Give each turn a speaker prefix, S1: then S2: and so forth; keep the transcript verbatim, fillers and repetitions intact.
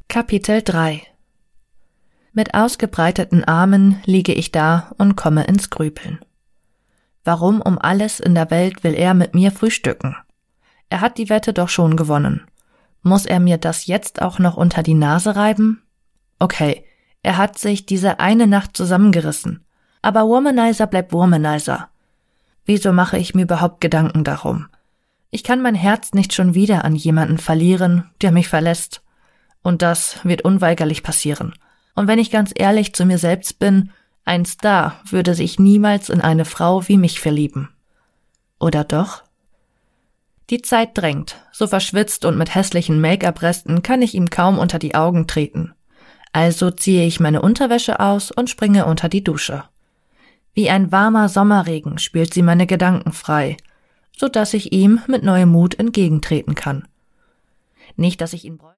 S1: Kapitel drei. Mit ausgebreiteten Armen liege ich da und komme ins Grübeln. Warum um alles in der Welt will er mit mir frühstücken? Er hat die Wette doch schon gewonnen. Muss er mir das jetzt auch noch unter die Nase reiben? Okay, er hat sich diese eine Nacht zusammengerissen. Aber Womanizer bleibt Womanizer. Wieso mache ich mir überhaupt Gedanken darum? Ich kann mein Herz nicht schon wieder an jemanden verlieren, der mich verlässt. Und das wird unweigerlich passieren. Und wenn ich ganz ehrlich zu mir selbst bin, ein Star würde sich niemals in eine Frau wie mich verlieben. Oder doch? Die Zeit drängt. So verschwitzt und mit hässlichen Make-up-Resten kann ich ihm kaum unter die Augen treten. Also ziehe ich meine Unterwäsche aus und springe unter die Dusche. Wie ein warmer Sommerregen spült sie meine Gedanken frei, so dass ich ihm mit neuem Mut entgegentreten kann. Nicht, dass ich ihn bräuchte.